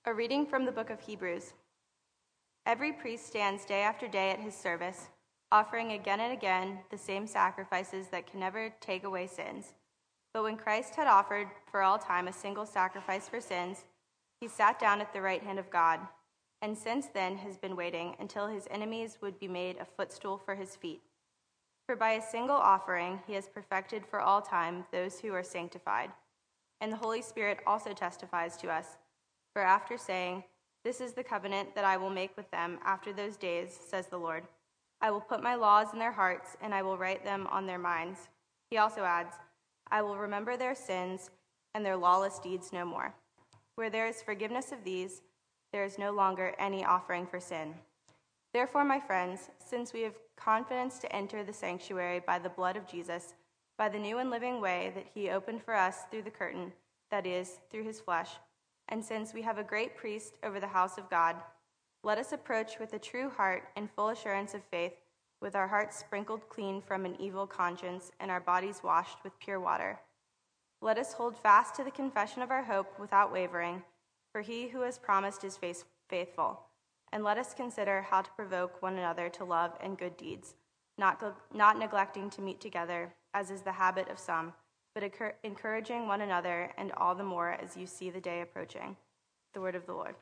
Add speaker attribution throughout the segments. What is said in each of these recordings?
Speaker 1: A reading from the book of Hebrews. Every priest stands day after day at his service, offering again and again the same sacrifices that can never take away sins. But when Christ had offered for all time a single sacrifice for sins, he sat down at the right hand of God, and since then has been waiting until his enemies would be made a footstool for his feet. For by a single offering he has perfected for all time those who are sanctified. And the Holy Spirit also testifies to us. For after saying, "This is the covenant that I will make with them after those days," says the Lord, "I will put my laws in their hearts, and I will write them on their minds." He also adds, "I will remember their sins and their lawless deeds no more." Where there is forgiveness of these, there is no longer any offering for sin. Therefore, my friends, since we have confidence to enter the sanctuary by the blood of Jesus, by the new and living way that he opened for us through the curtain, that is, through his flesh, and since we have a great priest over the house of God, let us approach with a true heart and full assurance of faith, with our hearts sprinkled clean from an evil conscience and our bodies washed with pure water. Let us hold fast to the confession of our hope without wavering, for he who has promised is faithful. And let us consider how to provoke one another to love and good deeds, not neglecting to meet together, as is the habit of some, but encouraging one another, and all the more as you see the day approaching. The word of the Lord.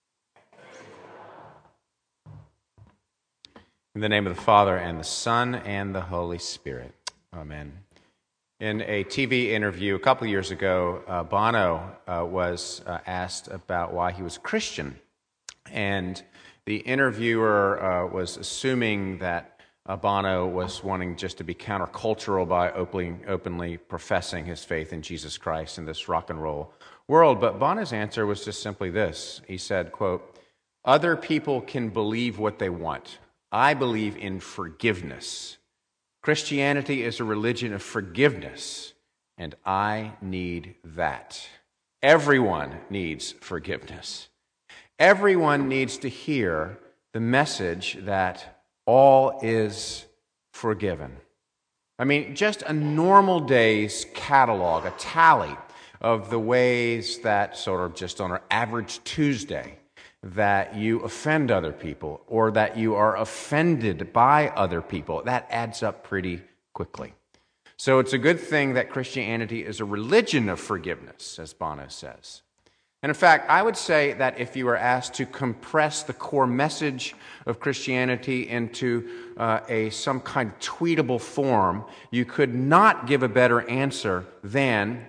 Speaker 2: In the name of the Father, and the Son, and the Holy Spirit. Amen. In a TV interview a couple of years ago, Bono was asked about why he was Christian. And the interviewer was assuming that Bono was wanting just to be countercultural by openly professing his faith in Jesus Christ in this rock and roll world. But Bono's answer was just simply this. He said, quote, "Other people can believe what they want. I believe in forgiveness. Christianity is a religion of forgiveness, and I need that. Everyone needs forgiveness. Everyone needs to hear the message that all is forgiven." I mean, just a normal day's catalog, a tally of the ways that sort of just on an average Tuesday that you offend other people or that you are offended by other people, that adds up pretty quickly. So it's a good thing that Christianity is a religion of forgiveness, as Bono says. And in fact, I would say that if you were asked to compress the core message of Christianity into some kind of tweetable form, you could not give a better answer than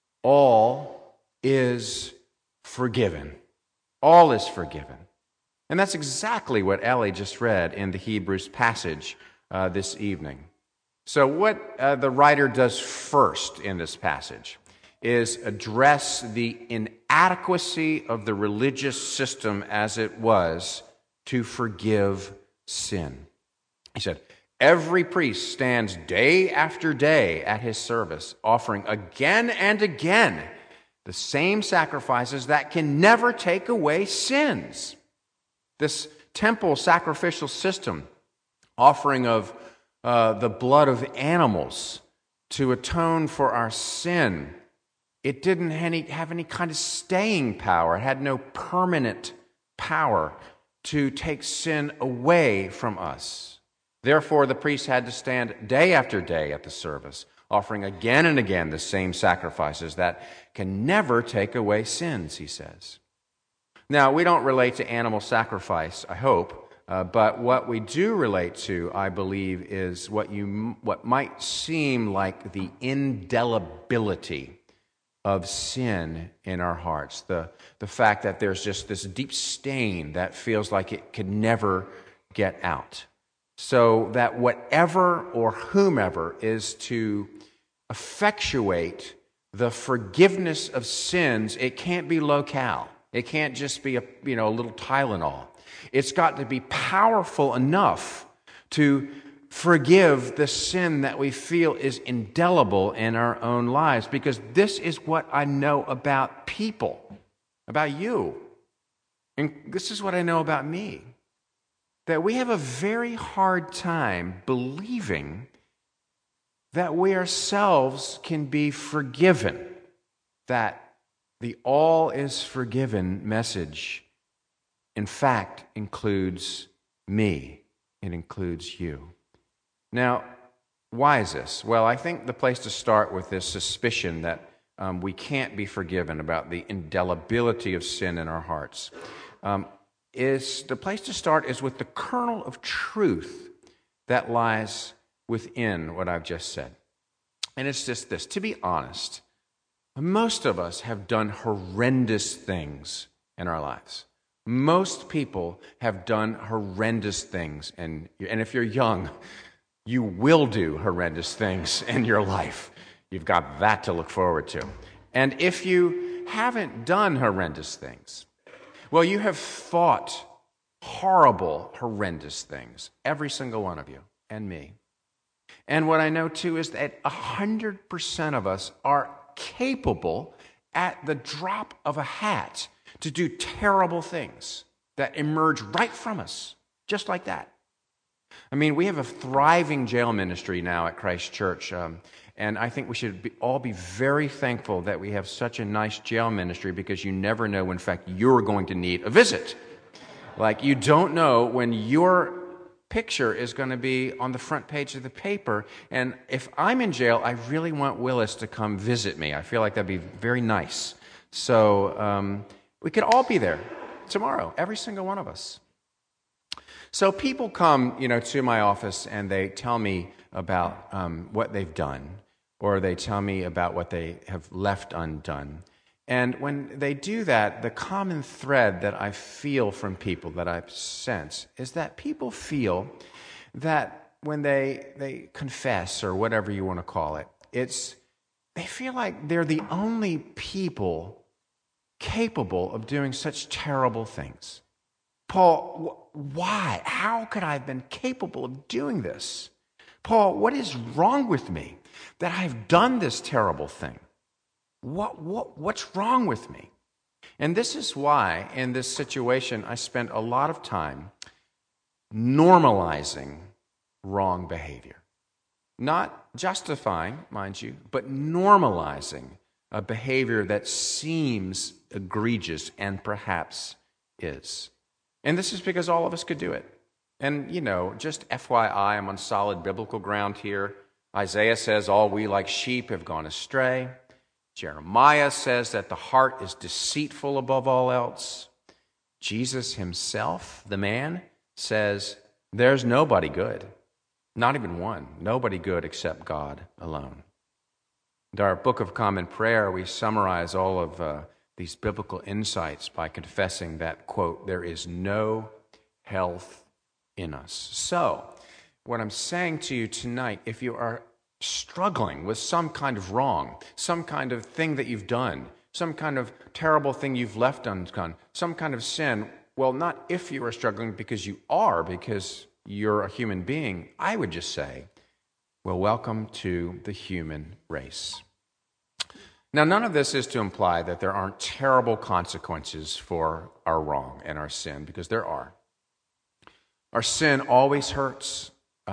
Speaker 2: all is forgiven. All is forgiven. And that's exactly what Ellie just read in the Hebrews passage this evening. So what the writer does first in this passage is address the inadequacy of the religious system as it was to forgive sin. He said, every priest stands day after day at his service, offering again and again the same sacrifices that can never take away sins. This temple sacrificial system, offering of the blood of animals to atone for our sin, it didn't have any kind of staying power. It had no permanent power to take sin away from us. Therefore, the priest had to stand day after day at the service, offering again and again the same sacrifices that can never take away sins, he says. Now, we don't relate to animal sacrifice, I hope, but what we do relate to, I believe, is what might seem like the indelibility of sin in our hearts. The fact that there's just this deep stain that feels like it could never get out. So that whatever or whomever is to effectuate the forgiveness of sins, it can't be locale. It can't just be a little Tylenol. It's got to be powerful enough to forgive the sin that we feel is indelible in our own lives. Because this is what I know about people, about you. And this is what I know about me. That we have a very hard time believing that we ourselves can be forgiven. That the all is forgiven message, in fact, includes me. It includes you. Now, why is this? Well, I think the place to start with this suspicion that we can't be forgiven, about the indelibility of sin in our hearts, is the place to start is with the kernel of truth that lies within what I've just said. And it's just this: to be honest, most of us have done horrendous things in our lives. Most people have done horrendous things, and if you're young, you will do horrendous things in your life. You've got that to look forward to. And if you haven't done horrendous things, well, you have thought horrible, horrendous things, every single one of you, and me. And what I know, too, is that 100% of us are capable, at the drop of a hat, to do terrible things that emerge right from us, just like that. I mean, we have a thriving jail ministry now at Christ Church, and I think we should all be very thankful that we have such a nice jail ministry, because you never know when, in fact, you're going to need a visit. Like, you don't know when your picture is going to be on the front page of the paper, and if I'm in jail, I really want Willis to come visit me. I feel like that'd be very nice. So we could all be there tomorrow, every single one of us. So people come, to my office, and they tell me about what they've done, or they tell me about what they have left undone. And when they do that, the common thread that I feel from people, that I sense, is that people feel that when they confess, or whatever you want to call it, they feel like they're the only people capable of doing such terrible things. Paul, why? How could I have been capable of doing this? Paul, what is wrong with me that I've done this terrible thing? What's wrong with me? And this is why, in this situation, I spent a lot of time normalizing wrong behavior. Not justifying, mind you, but normalizing a behavior that seems egregious and perhaps is. And this is because all of us could do it. And, just FYI, I'm on solid biblical ground here. Isaiah says, all we like sheep have gone astray. Jeremiah says that the heart is deceitful above all else. Jesus himself, the man, says there's nobody good. Not even one. Nobody good except God alone. In our Book of Common Prayer, we summarize all of these biblical insights by confessing that, quote, there is no health in us. So, what I'm saying to you tonight, if you are struggling with some kind of wrong, some kind of thing that you've done, some kind of terrible thing you've left undone, some kind of sin, well, not if you are struggling, because you are, because you're a human being, I would just say, well, welcome to the human race. Now, none of this is to imply that there aren't terrible consequences for our wrong and our sin, because there are. Our sin always hurts,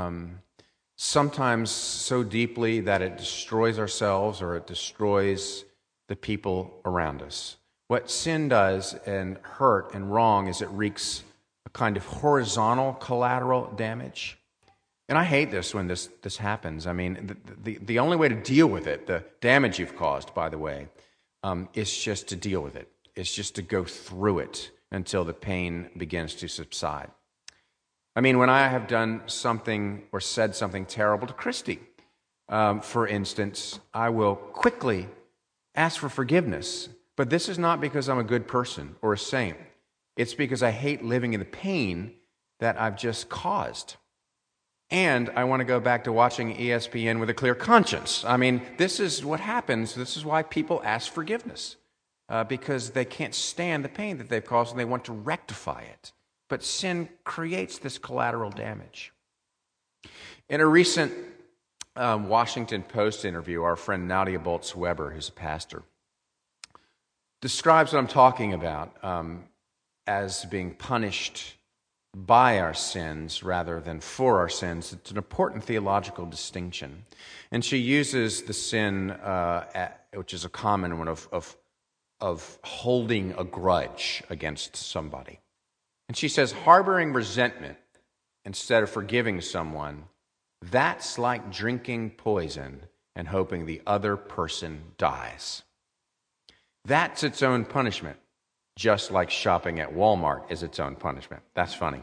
Speaker 2: sometimes so deeply that it destroys ourselves, or it destroys the people around us. What sin does, and hurt and wrong, is it wreaks a kind of horizontal collateral damage. And I hate this when this happens. I mean, the only way to deal with it, the damage you've caused, by the way, is just to deal with it. It's just to go through it until the pain begins to subside. I mean, when I have done something or said something terrible to Christy, for instance, I will quickly ask for forgiveness. But this is not because I'm a good person or a saint. It's because I hate living in the pain that I've just caused. And I want to go back to watching ESPN with a clear conscience. I mean, this is what happens. This is why people ask forgiveness, because they can't stand the pain that they've caused and they want to rectify it. But sin creates this collateral damage. In a recent Washington Post interview, our friend Nadia Bolz-Weber, who's a pastor, describes what I'm talking about as being punished by our sins rather than for our sins. It's an important theological distinction. And she uses the sin, which is a common one, of of holding a grudge against somebody. And she says, harboring resentment instead of forgiving someone, that's like drinking poison and hoping the other person dies. That's its own punishment, just like shopping at Walmart is its own punishment. That's funny.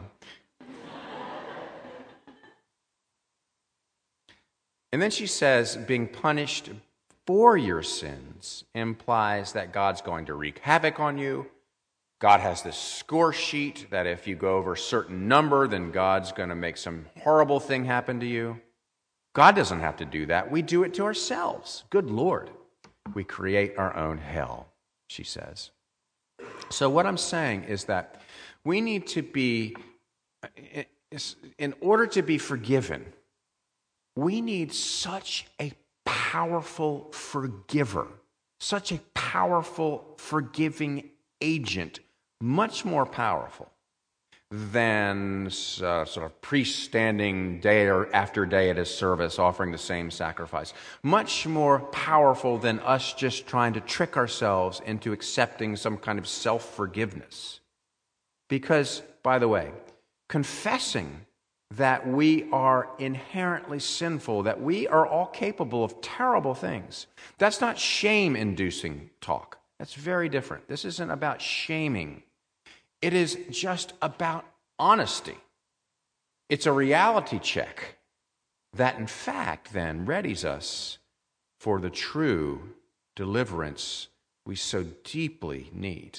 Speaker 2: And then she says, being punished for your sins implies that God's going to wreak havoc on you. God has this score sheet that if you go over a certain number, then God's going to make some horrible thing happen to you. God doesn't have to do that. We do it to ourselves. Good Lord. We create our own hell, she says. So what I'm saying is that we need to be, in order to be forgiven, we need such a powerful forgiver, such a powerful forgiving agent, much more powerful than sort of priest standing day after day at his service offering the same sacrifice. Much more powerful than us just trying to trick ourselves into accepting some kind of self-forgiveness. Because, by the way, confessing that we are inherently sinful, that we are all capable of terrible things, that's not shame-inducing talk. That's very different. This isn't about shaming. It is just about honesty. It's a reality check that, in fact, then readies us for the true deliverance we so deeply need.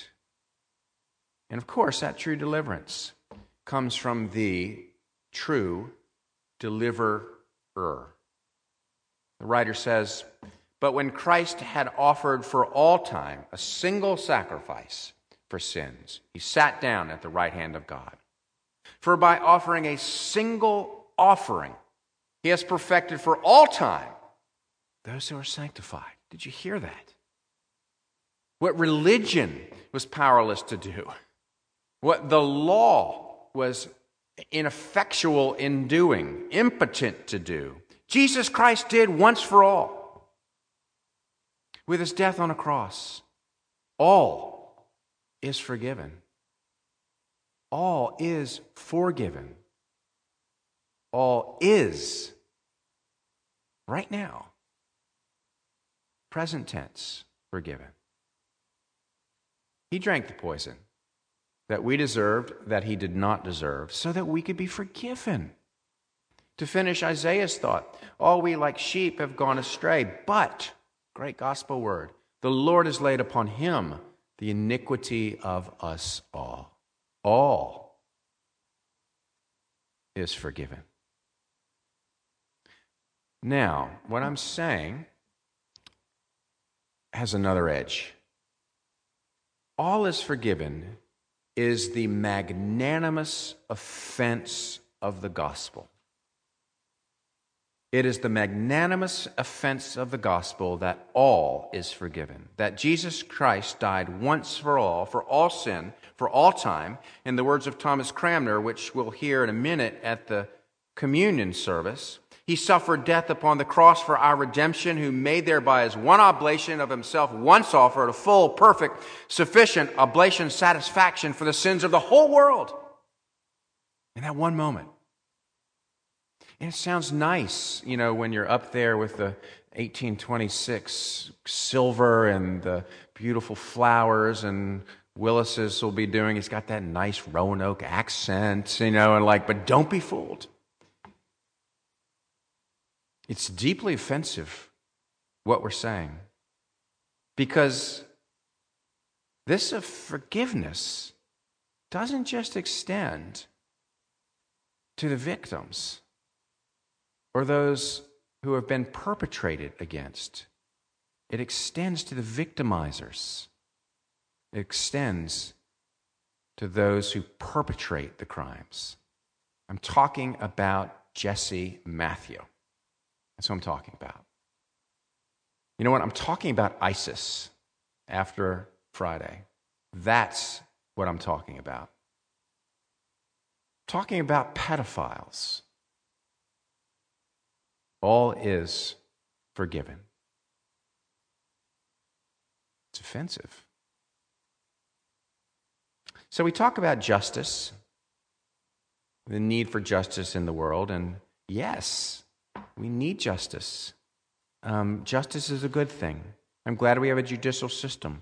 Speaker 2: And of course, that true deliverance comes from the true deliverer. The writer says, but when Christ had offered for all time a single sacrifice for sins, he sat down at the right hand of God. For by offering a single offering, he has perfected for all time those who are sanctified. Did you hear that? What religion was powerless to do, what the law was ineffectual in doing, impotent to do, Jesus Christ did once for all. With his death on a cross, all is forgiven. All is forgiven. All is, right now, present tense, forgiven. He drank the poison that we deserved, that he did not deserve, so that we could be forgiven. To finish Isaiah's thought, all we like sheep have gone astray, but, great gospel word, the Lord has laid upon him the iniquity of us all. All is forgiven. Now, what I'm saying has another edge. All is forgiven is the magnanimous offense of the gospel. It is the magnanimous offense of the gospel that all is forgiven. That Jesus Christ died once for all sin, for all time. In the words of Thomas Cranmer, which we'll hear in a minute at the communion service, he suffered death upon the cross for our redemption, who made thereby as one oblation of himself once offered, a full, perfect, sufficient oblation satisfaction for the sins of the whole world. In that one moment. And it sounds nice, you know, when you're up there with the 1826 silver and the beautiful flowers, and Willis's will be doing, he's got that nice Roanoke accent, you know, and but don't be fooled. It's deeply offensive, what we're saying, because this of forgiveness doesn't just extend to the victims or those who have been perpetrated against. It extends to the victimizers. It extends to those who perpetrate the crimes. I'm talking about Jesse Matthew. That's what I'm talking about. You know what? I'm talking about ISIS after Friday. That's what I'm talking about. I'm talking about pedophiles. All is forgiven. It's offensive. So we talk about justice, the need for justice in the world, and yes, we need justice. Justice is a good thing. I'm glad we have a judicial system.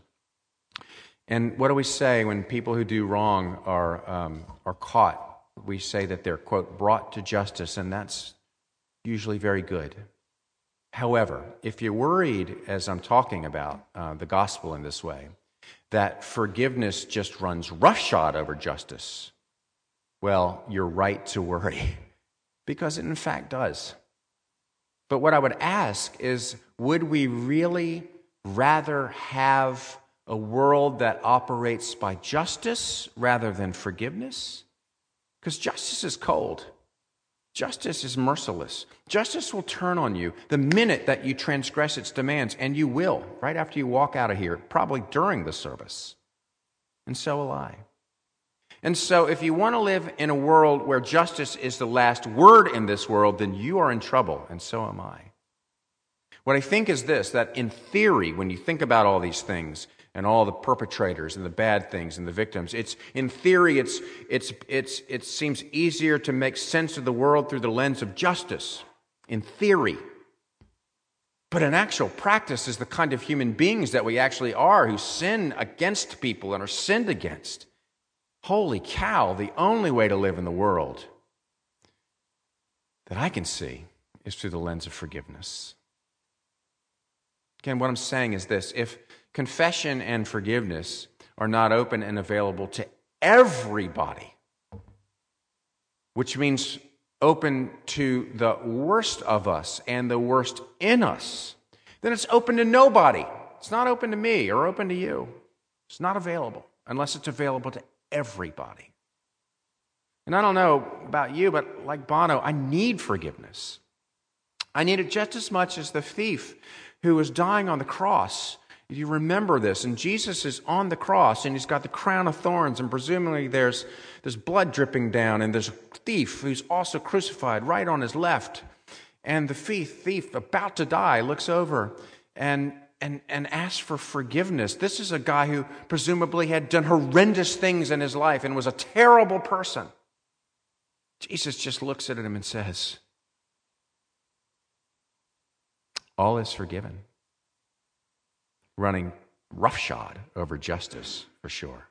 Speaker 2: And what do we say when people who do wrong are caught? We say that they're, quote, brought to justice, and that's usually very good. However, if you're worried, as I'm talking about the gospel in this way, that forgiveness just runs roughshod over justice, well, you're right to worry, because it in fact does. But what I would ask is, would we really rather have a world that operates by justice rather than forgiveness? Because justice is cold. Justice is merciless. Justice will turn on you the minute that you transgress its demands, and you will, right after you walk out of here, probably during the service. And so will I. And so if you want to live in a world where justice is the last word in this world, then you are in trouble, and so am I. What I think is this, that in theory, when you think about all these things, and all the perpetrators and the bad things and the victims, in theory, it seems easier to make sense of the world through the lens of justice, in theory. But in actual practice, is the kind of human beings that we actually are, who sin against people and are sinned against. Holy cow, the only way to live in the world that I can see is through the lens of forgiveness. Again, what I'm saying is this: if confession and forgiveness are not open and available to everybody, which means open to the worst of us and the worst in us, then it's open to nobody. It's not open to me or open to you. It's not available unless it's available to everybody. And I don't know about you, but like Bono, I need forgiveness. I need it just as much as the thief who was dying on the cross. You remember this, and Jesus is on the cross, and he's got the crown of thorns, and presumably there's blood dripping down, and there's a thief who's also crucified right on his left. And the thief about to die, looks over and asks for forgiveness. This is a guy who presumably had done horrendous things in his life and was a terrible person. Jesus just looks at him and says, all is forgiven. Running roughshod over justice, for sure.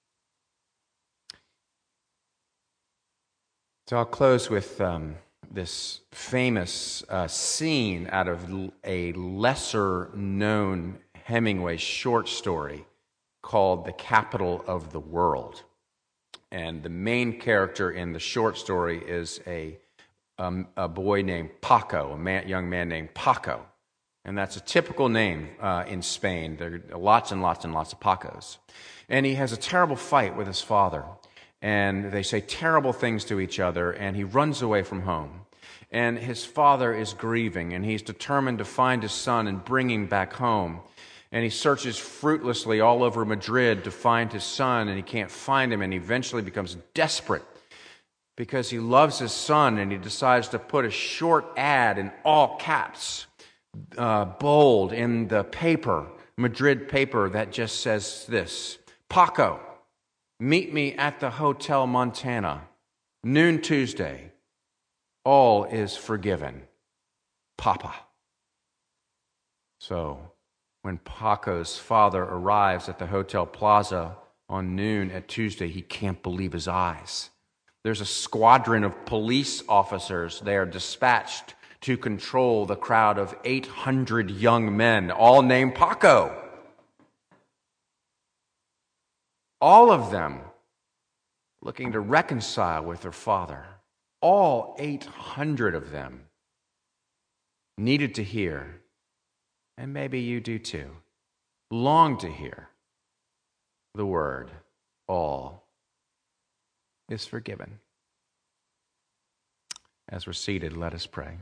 Speaker 2: So I'll close with this famous scene out of a lesser-known Hemingway short story called The Capital of the World. And the main character in the short story is a boy named Paco, young man named Paco. And that's a typical name in Spain. There are lots and lots and lots of Pacos. And he has a terrible fight with his father. And they say terrible things to each other, and he runs away from home. And his father is grieving, and he's determined to find his son and bring him back home. And he searches fruitlessly all over Madrid to find his son, and he can't find him, and he eventually becomes desperate because he loves his son, and he decides to put a short ad in all caps, bold in the paper, Madrid paper, that just says this: Paco, meet me at the Hotel Montana, noon Tuesday. All is forgiven. Papa. So, when Paco's father arrives at the Hotel Plaza on noon at Tuesday, he can't believe his eyes. There's a squadron of police officers there dispatched to control the crowd of 800 young men, all named Paco. All of them looking to reconcile with their father. All 800 of them needed to hear, and maybe you do too, long to hear the word, all is forgiven. As we're seated, let us pray.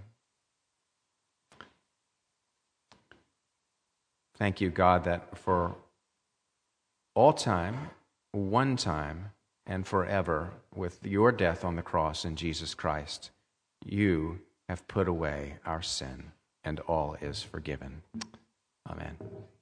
Speaker 2: Thank you, God, that for all time, one time, and forever, with your death on the cross in Jesus Christ, you have put away our sin, and all is forgiven. Amen.